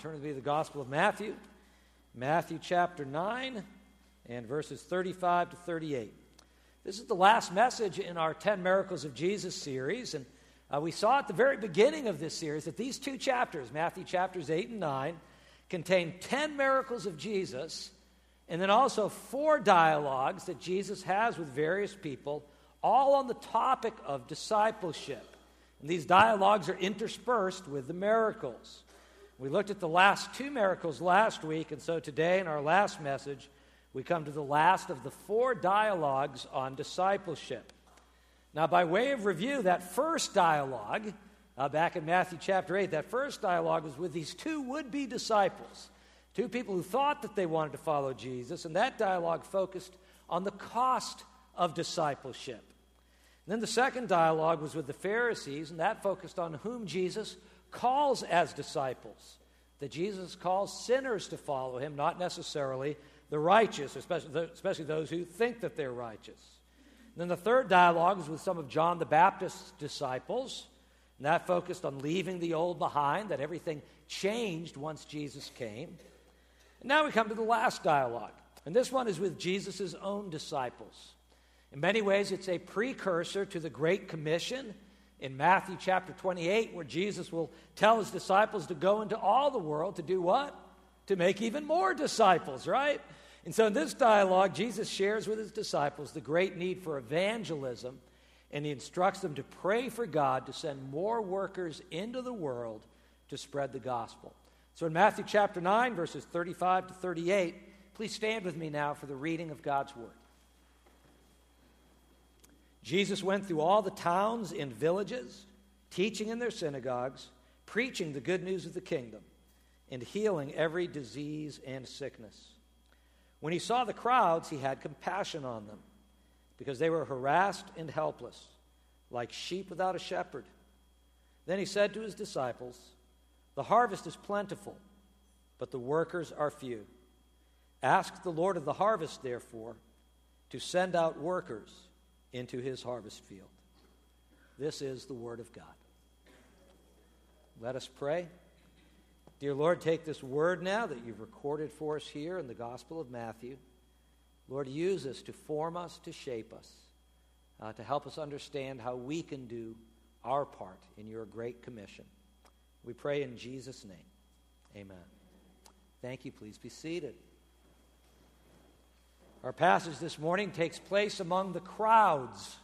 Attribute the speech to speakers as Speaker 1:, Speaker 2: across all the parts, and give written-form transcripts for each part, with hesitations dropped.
Speaker 1: Turn with me to the Gospel of Matthew, Matthew chapter 9, and verses 35 to 38. This is the last message in our 10 Miracles of Jesus series, and we saw at the very beginning of this series that these two chapters, Matthew chapters 8 and 9, contain 10 miracles of Jesus, and then also 4 dialogues that Jesus has with various people, all on the topic of discipleship. And these dialogues are interspersed with the miracles. We looked at the last 2 miracles last week, and so today in our last message, we come to the last of the 4 dialogues on discipleship. Now, by way of review, that first dialogue, back in Matthew chapter 8, that first dialogue was with these 2 would-be disciples, 2 people who thought that they wanted to follow Jesus, and that dialogue focused on the cost of discipleship. And then the second dialogue was with the Pharisees, and that focused on whom Jesus calls as disciples, that Jesus calls sinners to follow him, not necessarily the righteous, especially those who think that they're righteous. And then the third dialogue was with some of John the Baptist's disciples, and that focused on leaving the old behind, that everything changed once Jesus came. And now we come to the last dialogue, and this one is with Jesus' own disciples. In many ways, it's a precursor to the Great Commission in Matthew chapter 28, where Jesus will tell his disciples to go into all the world to do what? To make even more disciples, right? And so in this dialogue, Jesus shares with his disciples the great need for evangelism, and he instructs them to pray for God to send more workers into the world to spread the gospel. So in Matthew chapter 9, verses 35 to 38, please stand with me now for the reading of God's word. Jesus went through all the towns and villages, teaching in their synagogues, preaching the good news of the kingdom, and healing every disease and sickness. When he saw the crowds, he had compassion on them, because they were harassed and helpless, like sheep without a shepherd. Then he said to his disciples, "The harvest is plentiful, but the workers are few. Ask the Lord of the harvest, therefore, to send out workers into his harvest field." This is the word of God. Let us pray. Dear Lord, take this word now that you've recorded for us here in the Gospel of Matthew. Lord, use this to form us, to shape us, to help us understand how we can do our part in your great commission. We pray in Jesus' name. Amen. Thank you. Please be seated. Our passage this morning takes place among the crowds.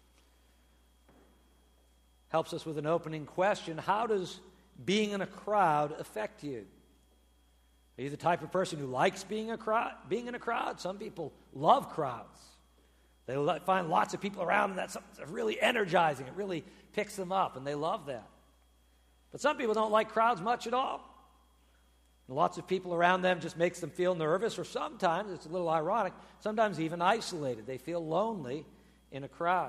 Speaker 1: Helps us with an opening question. How does being in a crowd affect you? Are you the type of person who likes being in a crowd? Some people love crowds. They find lots of people around them. That's really energizing. It really picks them up, and they love that. But some people don't like crowds much at all. And lots of people around them just makes them feel nervous, or sometimes, it's a little ironic, sometimes even isolated. They feel lonely in a crowd.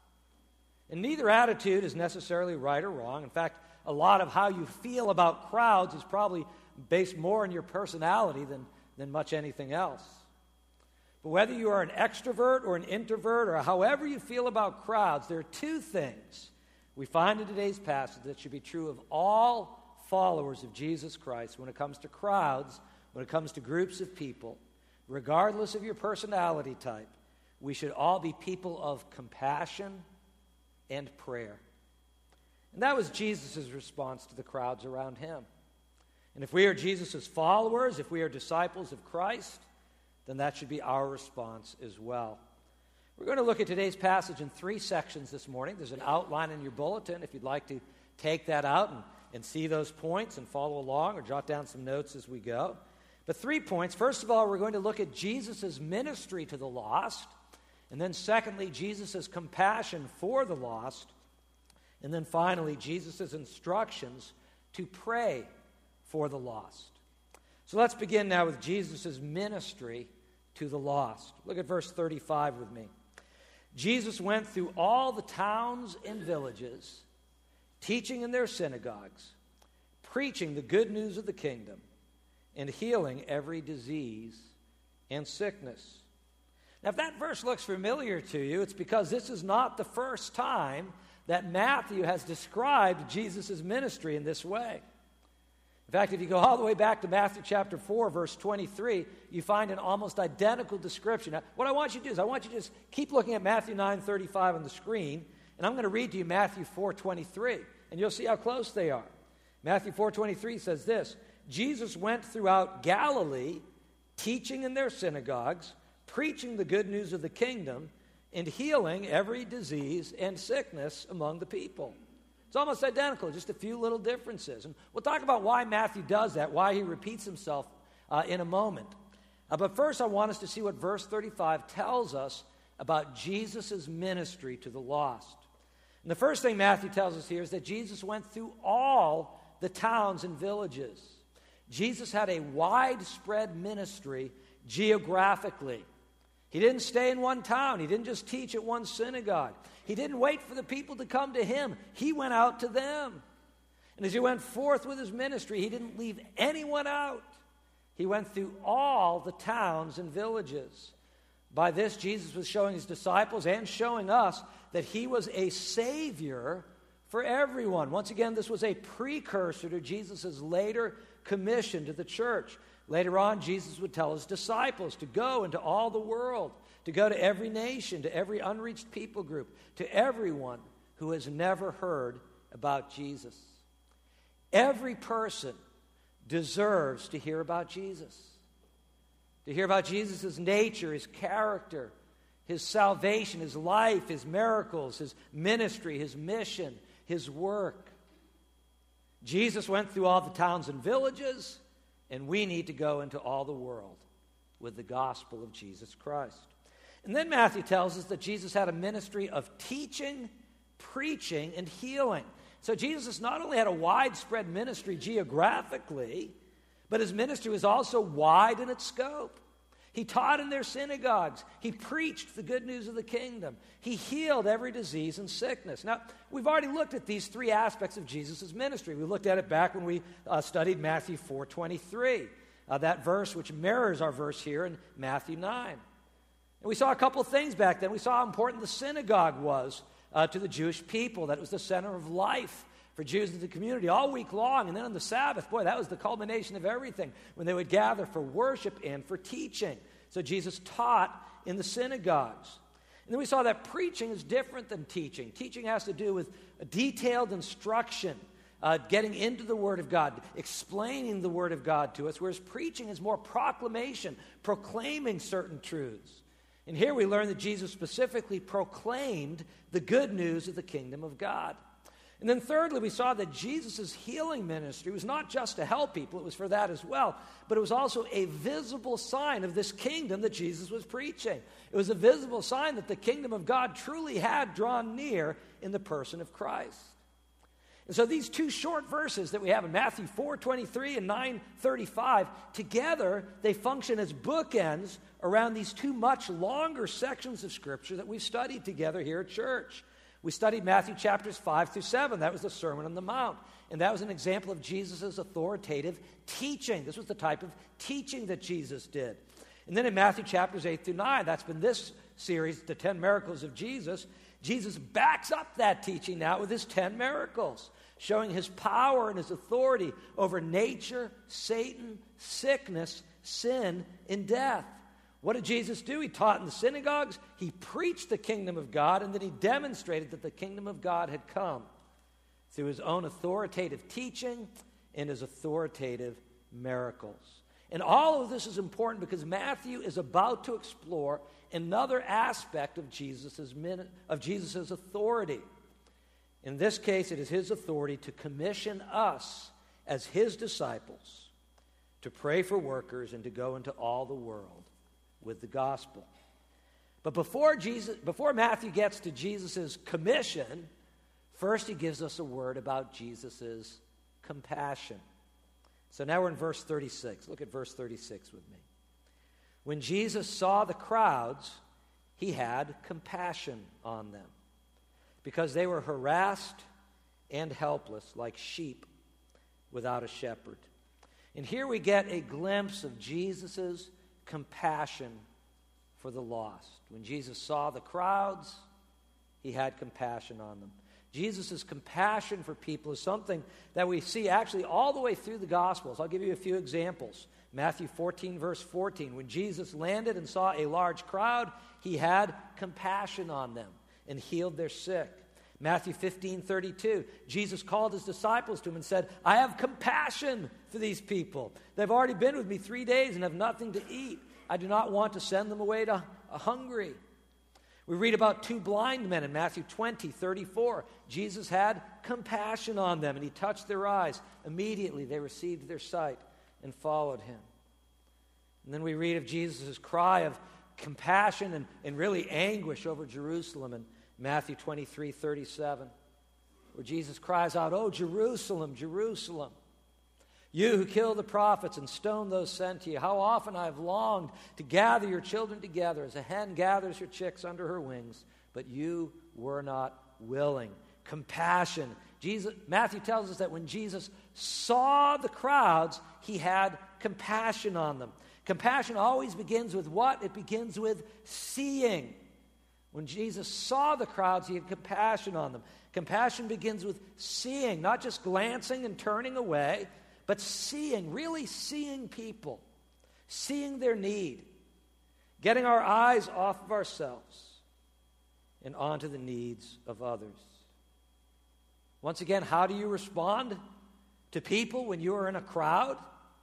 Speaker 1: And neither attitude is necessarily right or wrong. In fact, a lot of how you feel about crowds is probably based more on your personality than much anything else. But whether you are an extrovert or an introvert, or however you feel about crowds, there are 2 things we find in today's passage that should be true of all followers of Jesus Christ when it comes to crowds, when it comes to groups of people. Regardless of your personality type, we should all be people of compassion and prayer. And that was Jesus' response to the crowds around him. And if we are Jesus' followers, if we are disciples of Christ, then that should be our response as well. We're going to look at today's passage in 3 sections this morning. There's an outline in your bulletin if you'd like to take that out and see those points and follow along or jot down some notes as we go. But 3 points. First of all, we're going to look at Jesus' ministry to the lost. And then secondly, Jesus' compassion for the lost. And then finally, Jesus' instructions to pray for the lost. So let's begin now with Jesus' ministry to the lost. Look at verse 35 with me. Jesus went through all the towns and villages, teaching in their synagogues, preaching the good news of the kingdom, and healing every disease and sickness. Now, if that verse looks familiar to you, it's because this is not the first time that Matthew has described Jesus' ministry in this way. In fact, if you go all the way back to Matthew chapter 4, verse 23, you find an almost identical description. Now, what I want you to do is I want you to just keep looking at Matthew 9:35 on the screen, and I'm going to read to you Matthew 4:23, and you'll see how close they are. Matthew 4:23 says this, Jesus went throughout Galilee, teaching in their synagogues, preaching the good news of the kingdom, and healing every disease and sickness among the people. It's almost identical, just a few little differences. And we'll talk about why Matthew does that, why he repeats himself in a moment. But first, I want us to see what verse 35 tells us about Jesus' ministry to the lost. And the first thing Matthew tells us here is that Jesus went through all the towns and villages. Jesus had a widespread ministry geographically. He didn't stay in one town. He didn't just teach at one synagogue. He didn't wait for the people to come to him. He went out to them. And as he went forth with his ministry, he didn't leave anyone out. He went through all the towns and villages. By this, Jesus was showing his disciples and showing us that he was a Savior for everyone. Once again, this was a precursor to Jesus' later commission to the church. Later on, Jesus would tell his disciples to go into all the world, to go to every nation, to every unreached people group, to everyone who has never heard about Jesus. Every person deserves to hear about Jesus. To hear about Jesus' nature, his character, his salvation, his life, his miracles, his ministry, his mission, his work. Jesus went through all the towns and villages, and we need to go into all the world with the gospel of Jesus Christ. And then Matthew tells us that Jesus had a ministry of teaching, preaching, and healing. So Jesus not only had a widespread ministry geographically, but his ministry was also wide in its scope. He taught in their synagogues. He preached the good news of the kingdom. He healed every disease and sickness. Now, we've already looked at these three aspects of Jesus' ministry. We looked at it back when we studied Matthew 4:23, that verse which mirrors our verse here in Matthew 9. And we saw a couple of things back then. We saw how important the synagogue was to the Jewish people, that it was the center of life for Jews in the community all week long. And then on the Sabbath, boy, that was the culmination of everything, when they would gather for worship and for teaching. So Jesus taught in the synagogues. And then we saw that preaching is different than teaching. Teaching has to do with detailed instruction, getting into the Word of God, explaining the Word of God to us, whereas preaching is more proclamation, proclaiming certain truths. And here we learn that Jesus specifically proclaimed the good news of the kingdom of God. And then thirdly, we saw that Jesus' healing ministry was not just to help people, it was for that as well, but it was also a visible sign of this kingdom that Jesus was preaching. It was a visible sign that the kingdom of God truly had drawn near in the person of Christ. And so these two short verses that we have in Matthew 4:23 and 9:35, together they function as bookends around these two much longer sections of Scripture that we've studied together here at church. We studied Matthew chapters 5 through 7. That was the Sermon on the Mount. And that was an example of Jesus' authoritative teaching. This was the type of teaching that Jesus did. And then in Matthew chapters 8 through 9, that's been this series, the 10 miracles of Jesus. Jesus backs up that teaching now with his 10 miracles, showing his power and his authority over nature, Satan, sickness, sin, and death. What did Jesus do? He taught in the synagogues, he preached the kingdom of God, and then he demonstrated that the kingdom of God had come through his own authoritative teaching and his authoritative miracles. And all of this is important because Matthew is about to explore another aspect of Jesus' authority. In this case, it is his authority to commission us as his disciples to pray for workers and to go into all the world with the gospel. But before Matthew gets to Jesus' commission, first he gives us a word about Jesus' compassion. So now we're in verse 36. Look at verse 36 with me. When Jesus saw the crowds, he had compassion on them, because they were harassed and helpless like sheep without a shepherd. And here we get a glimpse of Jesus' compassion for the lost. When Jesus saw the crowds, he had compassion on them. Jesus' compassion for people is something that we see actually all the way through the Gospels. I'll give you a few examples. Matthew 14, verse 14. When Jesus landed and saw a large crowd, he had compassion on them and healed their sick. Matthew 15, 32. Jesus called his disciples to him and said, I have compassion for these people. They've already been with me 3 days and have nothing to eat. I do not want to send them away to hungry. We read about 2 blind men in Matthew 20, 34. Jesus had compassion on them, and he touched their eyes. Immediately they received their sight and followed him. And then we read of Jesus' cry of compassion and really anguish over Jerusalem in Matthew 23, 37, where Jesus cries out, Oh, Jerusalem, Jerusalem, you who kill the prophets and stone those sent to you, how often I have longed to gather your children together as a hen gathers her chicks under her wings, but you were not willing. Compassion. Matthew tells us that when Jesus saw the crowds, he had compassion on them. Compassion always begins with what? It begins with seeing. When Jesus saw the crowds, he had compassion on them. Compassion begins with seeing, not just glancing and turning away, but seeing, really seeing people, seeing their need, getting our eyes off of ourselves and onto the needs of others. Once again, how do you respond to people when you are in a crowd?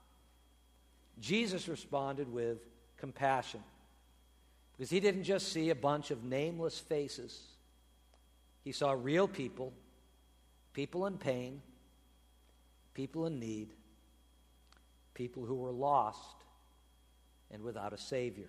Speaker 1: Jesus responded with compassion, because he didn't just see a bunch of nameless faces. He saw real people, people in pain, people in need, people who were lost and without a Savior.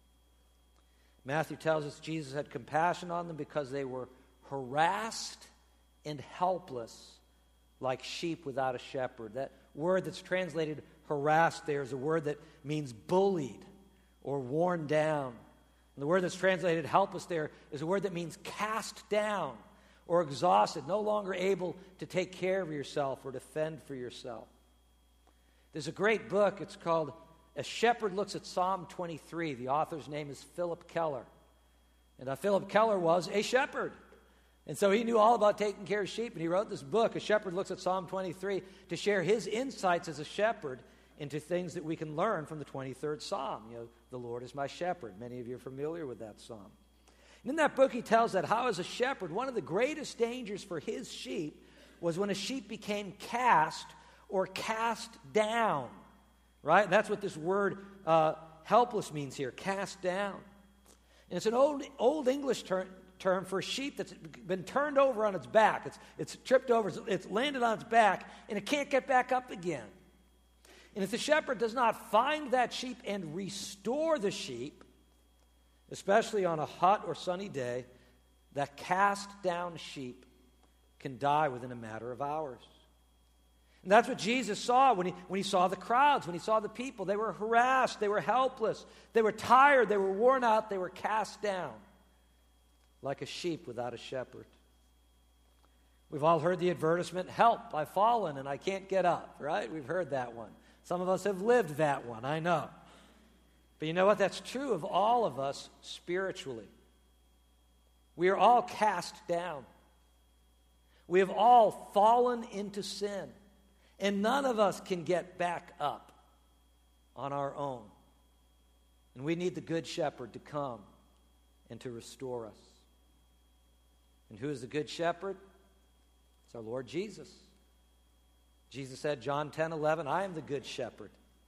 Speaker 1: Matthew tells us Jesus had compassion on them because they were harassed and helpless like sheep without a shepherd. That word that's translated harassed there is a word that means bullied or worn down. And the word that's translated helpless there is a word that means cast down or exhausted, no longer able to take care of yourself or to fend for yourself. There's a great book. It's called A Shepherd Looks at Psalm 23. The author's name is Philip Keller. And Philip Keller was a shepherd. And so he knew all about taking care of sheep, and he wrote this book, A Shepherd Looks at Psalm 23, to share his insights as a shepherd into things that we can learn from the 23rd Psalm. You know, the Lord is my shepherd. Many of you are familiar with that psalm. And in that book, he tells that how, as a shepherd, one of the greatest dangers for his sheep was when a sheep became cast or cast down. Right? And that's what this word helpless means here, cast down. And it's an old English term for a sheep that's been turned over on its back. It's tripped over, it's landed on its back, and it can't get back up again. And if the shepherd does not find that sheep and restore the sheep, especially on a hot or sunny day, that cast down sheep can die within a matter of hours. And that's what Jesus saw when he saw the crowds, when he saw the people. They were harassed, they were helpless, they were tired, they were worn out, they were cast down like a sheep without a shepherd. We've all heard the advertisement, help, I've fallen and I can't get up, right? We've heard that one. Some of us have lived that one, I know. But you know what? That's true of all of us spiritually. We are all cast down. We have all fallen into sin. And none of us can get back up on our own. And we need the Good Shepherd to come and to restore us. And who is the Good Shepherd? It's our Lord Jesus. Jesus said, John 10:11, I am the Good Shepherd.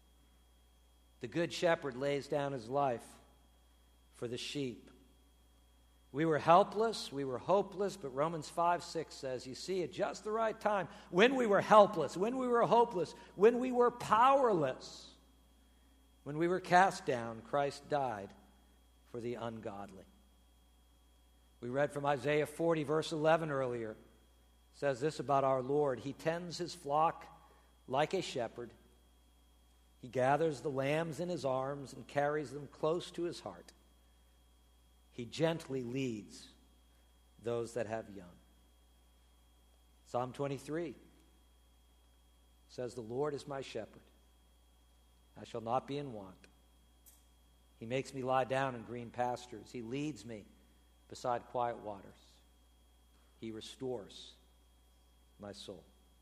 Speaker 1: The Good Shepherd lays down his life for the sheep. We were helpless, we were hopeless, but Romans 5:6 says, you see, at just the right time, when we were helpless, when we were hopeless, when we were powerless, when we were cast down, Christ died for the ungodly. We read from Isaiah 40, verse 11 earlier. It says this about our Lord. He tends his flock like a shepherd. He gathers the lambs in his arms and carries them close to his heart. He gently leads those that have young. Psalm 23 says, the Lord is my shepherd. I shall not be in want. He makes me lie down in green pastures. He leads me beside quiet waters. He restores my soul.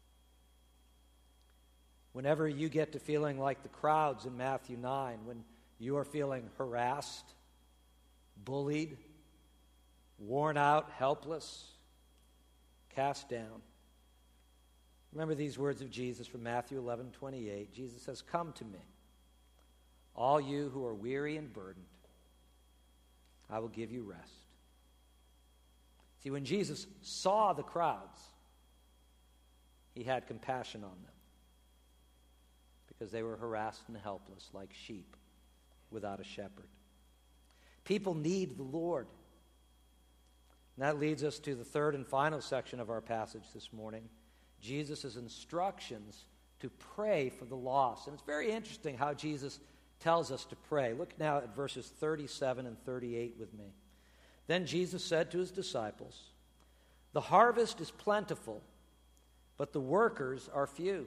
Speaker 1: Whenever you get to feeling like the crowds in Matthew 9, when you are feeling harassed, bullied, worn out, helpless, cast down, remember these words of Jesus from Matthew 11:28. Jesus says, "Come to me, all you who are weary and burdened. I will give you rest." See, when Jesus saw the crowds, he had compassion on them because they were harassed and helpless like sheep without a shepherd. People need the Lord. And that leads us to the third and final section of our passage this morning, Jesus' instructions to pray for the lost. And it's very interesting how Jesus tells us to pray. Look now at verses 37 and 38 with me. Then Jesus said to his disciples, "The harvest is plentiful, but the workers are few.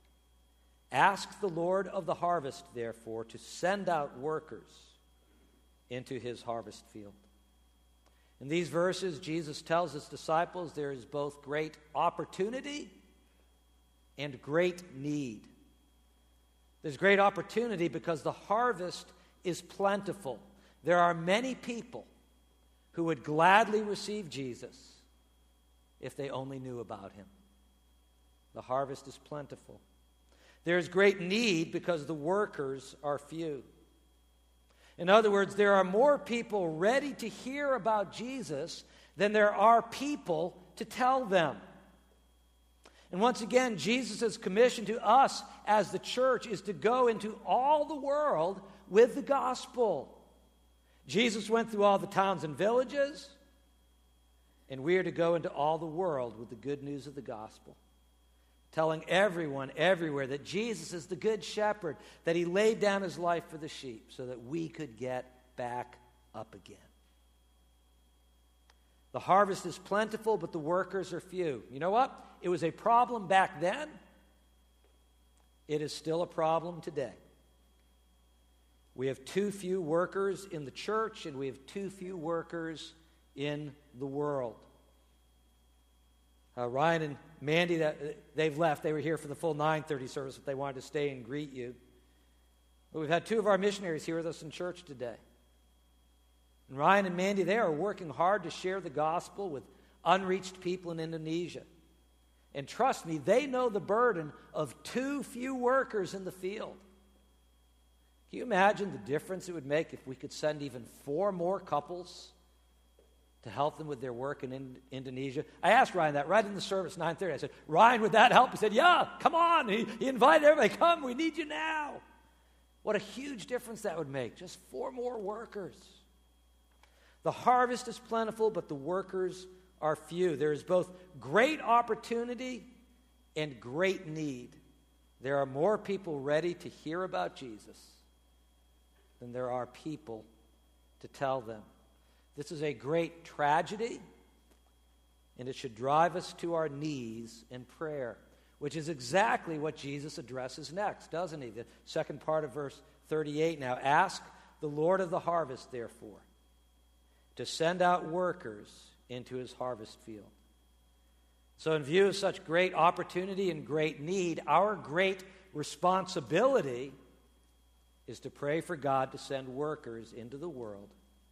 Speaker 1: Ask the Lord of the harvest, therefore, to send out workers into his harvest field." In these verses, Jesus tells his disciples there is both great opportunity and great need. There's great opportunity because the harvest is plentiful. There are many people who would gladly receive Jesus if they only knew about him. The harvest is plentiful. There's great need because the workers are few. In other words, there are more people ready to hear about Jesus than there are people to tell them. And once again, Jesus' commission to us as the church is to go into all the world with the gospel. Jesus went through all the towns and villages, and we are to go into all the world with the good news of the gospel, telling everyone everywhere that Jesus is the good shepherd, that he laid down his life for the sheep so that we could get back up again. The harvest is plentiful, but the workers are few. You know what? It was a problem back then. It is still a problem today. We have too few workers in the church, and we have too few workers in the world. Ryan and Mandy, they've left. They were here for the full 9:30 service, but they wanted to stay and greet you. But we've had two of our missionaries here with us in church today. And Ryan and Mandy, they are working hard to share the gospel with unreached people in Indonesia. And trust me, they know the burden of too few workers in the field. Can you imagine the difference it would make if we could send even 4 more couples to help them with their work in Indonesia? I asked Ryan that right in the service, 9:30. I said, "Ryan, would that help?" He said, "Yeah, come on." He invited everybody, "Come, we need you now." What a huge difference that would make. Just 4 more workers. The harvest is plentiful, but the workers are few. There is both great opportunity and great need. There are more people ready to hear about Jesus than there are people to tell them. This is a great tragedy, and it should drive us to our knees in prayer, which is exactly what Jesus addresses next, doesn't he? The second part of verse 38 now. Ask the Lord of the harvest, therefore, to send out workers into his harvest field. So in view of such great opportunity and great need, our great responsibility is to pray for God to send workers into the world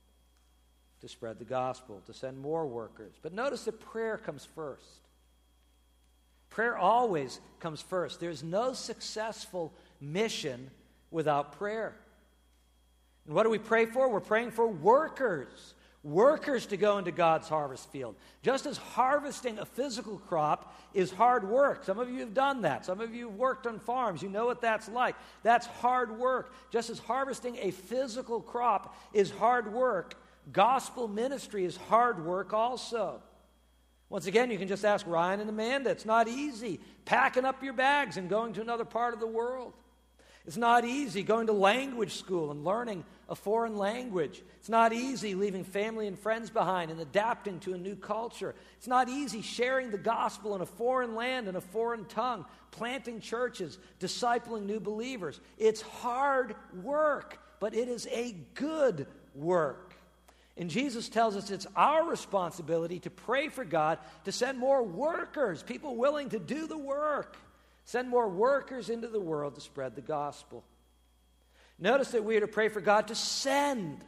Speaker 1: to spread the gospel, to send more workers. But notice that prayer comes first. Prayer always comes first. There's no successful mission without prayer. And what do we pray for? We're praying for workers. Workers to go into God's harvest field. Just as harvesting a physical crop is hard work. Some of you have done that. Some of you have worked on farms. You know what that's like. That's hard work. Just as harvesting a physical crop is hard work, gospel ministry is hard work also. Once again, you can just ask Ryan and Amanda. It's not easy packing up your bags and going to another part of the world. It's not easy going to language school and learning a foreign language. It's not easy leaving family and friends behind and adapting to a new culture. It's not easy sharing the gospel in a foreign land and a foreign tongue, planting churches, discipling new believers. It's hard work, but it is a good work. And Jesus tells us it's our responsibility to pray for God to send more workers, people willing to do the work. Send more workers into the world to spread the gospel. Notice that we are to pray for God to send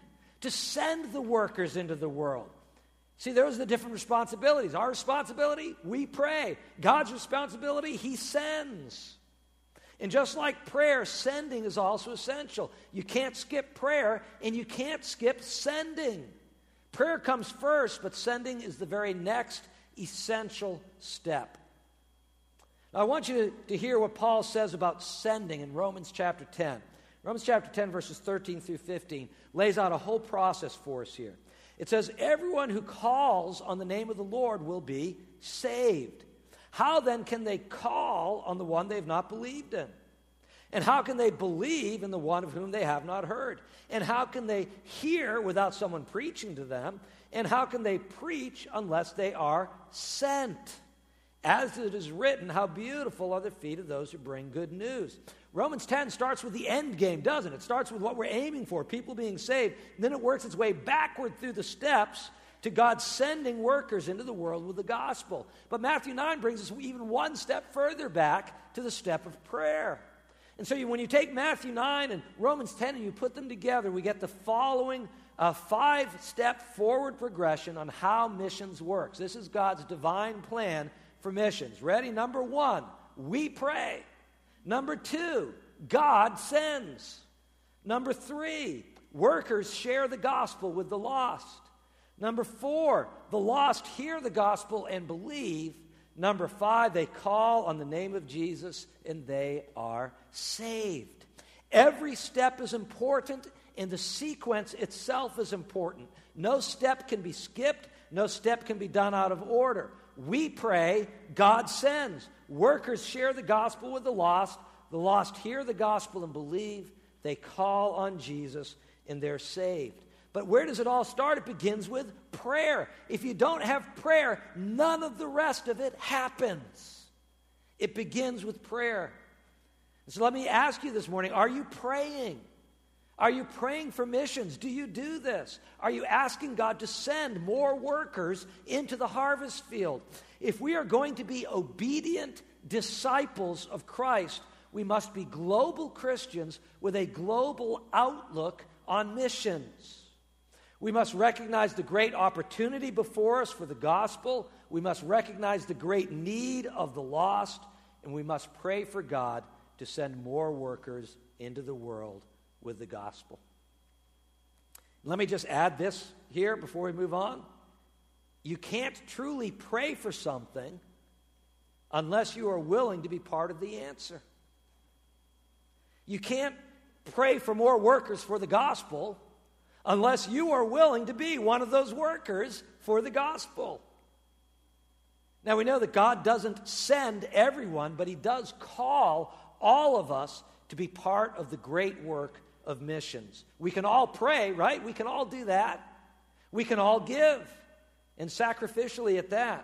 Speaker 1: the workers into the world. See, those are the different responsibilities. Our responsibility, we pray. God's responsibility, He sends. And just like prayer, sending is also essential. You can't skip prayer, and you can't skip sending. Prayer comes first, but sending is the very next essential step. Now, I want you to hear what Paul says about sending in Romans chapter 10. Romans chapter 10, verses 13 through 15, lays out a whole process for us here. It says, everyone who calls on the name of the Lord will be saved. How then can they call on the one they've not believed in? And how can they believe in the one of whom they have not heard? And how can they hear without someone preaching to them? And how can they preach unless they are sent? As it is written, how beautiful are the feet of those who bring good news. Romans 10 starts with the end game, doesn't it? It starts with what we're aiming for, people being saved. And then it works its way backward through the steps to God sending workers into the world with the gospel. But Matthew 9 brings us even one step further back to the step of prayer. And so when you take Matthew 9 and Romans 10 and you put them together, we get the following 5-step forward progression on how missions works. This is God's divine plan for missions. Ready? Number 1, we pray. Number 2, God sends. Number 3, workers share the gospel with the lost. Number 4, the lost hear the gospel and believe. Number 5, they call on the name of Jesus and they are saved. Every step is important and the sequence itself is important. No step can be skipped. No step can be done out of order. We pray, God sends. Workers share the gospel with the lost hear the gospel and believe. They call on Jesus and they're saved. But where does it all start? It begins with prayer. If you don't have prayer, none of the rest of it happens. It begins with prayer. So let me ask you this morning, are you praying? Are you praying for missions? Do you do this? Are you asking God to send more workers into the harvest field? If we are going to be obedient disciples of Christ, we must be global Christians with a global outlook on missions. We must recognize the great opportunity before us for the gospel. We must recognize the great need of the lost. And we must pray for God to send more workers into the world with the gospel. Let me just add this here before we move on. You can't truly pray for something unless you are willing to be part of the answer. You can't pray for more workers for the gospel unless you are willing to be one of those workers for the gospel. Now, we know that God doesn't send everyone, but He does call all of us to be part of the great work of missions. We can all pray, right? We can all do that. We can all give, and sacrificially at that.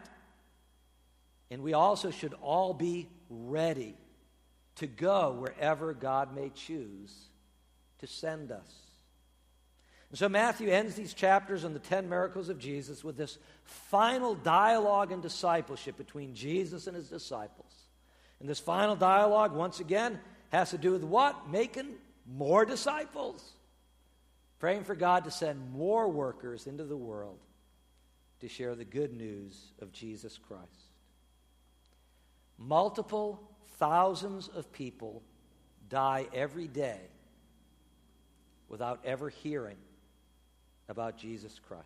Speaker 1: And we also should all be ready to go wherever God may choose to send us. And so Matthew ends these chapters on the 10 miracles of Jesus with this final dialogue and discipleship between Jesus and His disciples. And this final dialogue, once again, has to do with what? Making more disciples. Praying for God to send more workers into the world to share the good news of Jesus Christ. Multiple thousands of people die every day without ever hearing about Jesus Christ.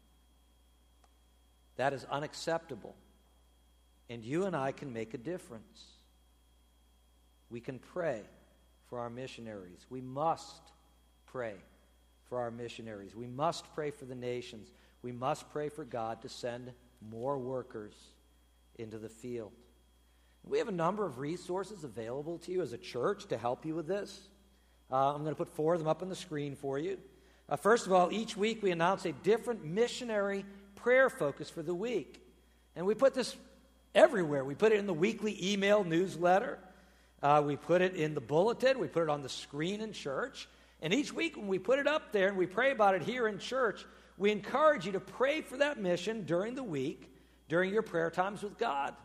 Speaker 1: That is unacceptable. And you and I can make a difference. We can pray for our missionaries. We must pray for our missionaries. We must pray for the nations. We must pray for God to send more workers into the field. We have a number of resources available to you as a church to help you with this. I'm going to put 4 of them up on the screen for you. First of all, each week we announce a different missionary prayer focus for the week. And we put this everywhere. We put it in the weekly email newsletter. We put it in the bulletin. We put it on the screen in church. And each week when we put it up there and we pray about it here in church, we encourage you to pray for that mission during the week, during your prayer times with God.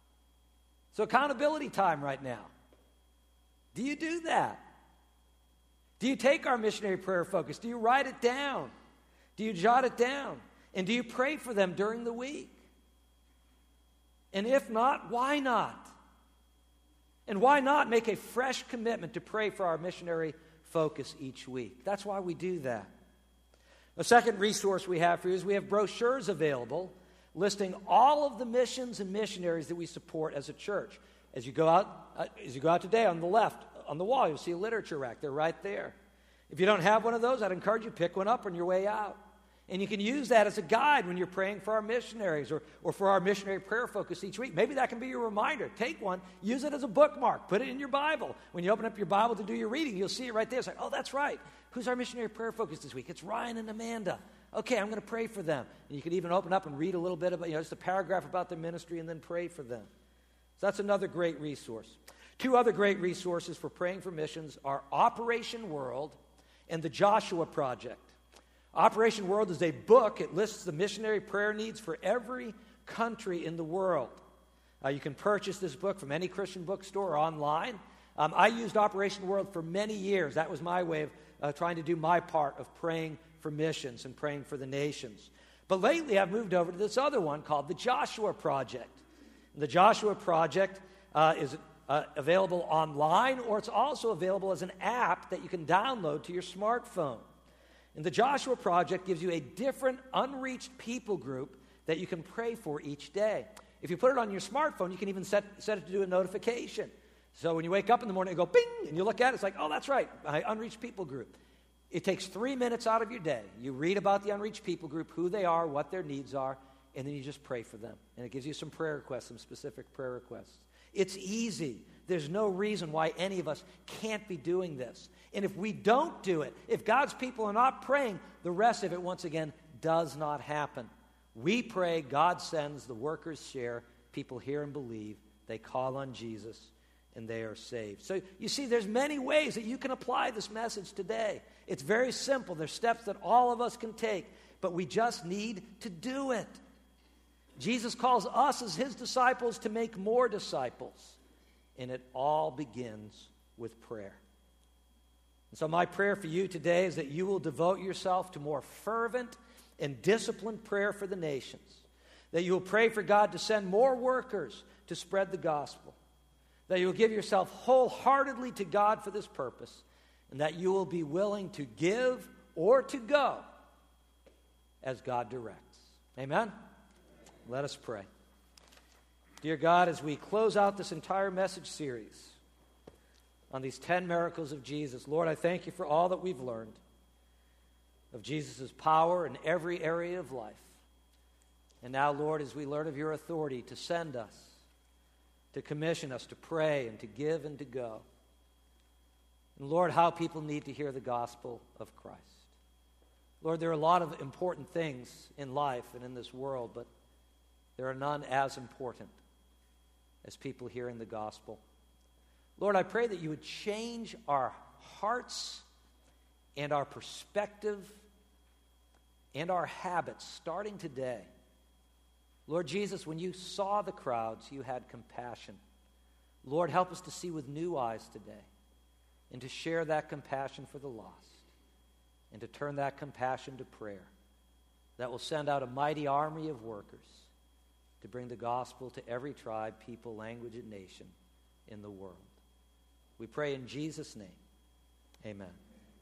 Speaker 1: So accountability time right now. Do you do that? Do you take our missionary prayer focus? Do you write it down? Do you jot it down? And do you pray for them during the week? And if not, why not? And why not make a fresh commitment to pray for our missionary focus each week? That's why we do that. The second resource we have for you is we have brochures available listing all of the missions and missionaries that we support as a church. As you go out today, on the left, on the wall, you'll see a literature rack. They're right there. If you don't have one of those, I'd encourage you to pick one up on your way out. And you can use that as a guide when you're praying for our missionaries or for our missionary prayer focus each week. Maybe that can be your reminder. Take one, use it as a bookmark, put it in your Bible. When you open up your Bible to do your reading, you'll see it right there. It's like, oh, that's right. Who's our missionary prayer focus this week? It's Ryan and Amanda. Okay, I'm going to pray for them. And you can even open up and read a little bit about, just a paragraph about their ministry and then pray for them. So that's another great resource. Two other great resources for praying for missions are Operation World and the Joshua Project. Operation World is a book. It lists the missionary prayer needs for every country in the world. You can purchase this book from any Christian bookstore or online. I used Operation World for many years. That was my way of trying to do my part of praying for missions and praying for the nations. But lately I've moved over to this other one called the Joshua Project. The Joshua Project is available online, or it's also available as an app that you can download to your smartphone. And the Joshua Project gives you a different unreached people group that you can pray for each day. If you put it on your smartphone, you can even set it to do a notification. So when you wake up in the morning, you go bing, and you look at it, it's like, oh, that's right, my unreached people group. It takes 3 minutes out of your day. You read about the unreached people group, who they are, what their needs are, and then you just pray for them. And it gives you some prayer requests, some specific prayer requests. It's easy. There's no reason why any of us can't be doing this. And if we don't do it, if God's people are not praying, the rest of it, once again, does not happen. We pray, God sends, the workers share, people hear and believe, they call on Jesus, and they are saved. So you see, there's many ways that you can apply this message today. It's very simple. There's steps that all of us can take, but we just need to do it. Jesus calls us as his disciples to make more disciples, and it all begins with prayer. And so my prayer for you today is that you will devote yourself to more fervent and disciplined prayer for the nations, that you will pray for God to send more workers to spread the gospel, that you will give yourself wholeheartedly to God for this purpose, and that you will be willing to give or to go as God directs. Amen? Let us pray. Dear God, as we close out this entire message series on these 10 miracles of Jesus, Lord, I thank you for all that we've learned of Jesus' power in every area of life. And now, Lord, as we learn of your authority to send us, to commission us to pray and to give and to go. And Lord, how people need to hear the gospel of Christ. Lord, there are a lot of important things in life and in this world, but there are none as important as people hearing the gospel. Lord, I pray that you would change our hearts and our perspective and our habits starting today. Lord Jesus, when you saw the crowds, you had compassion. Lord, help us to see with new eyes today and to share that compassion for the lost and to turn that compassion to prayer that will send out a mighty army of workers to bring the gospel to every tribe, people, language, and nation in the world. We pray in Jesus' name. Amen.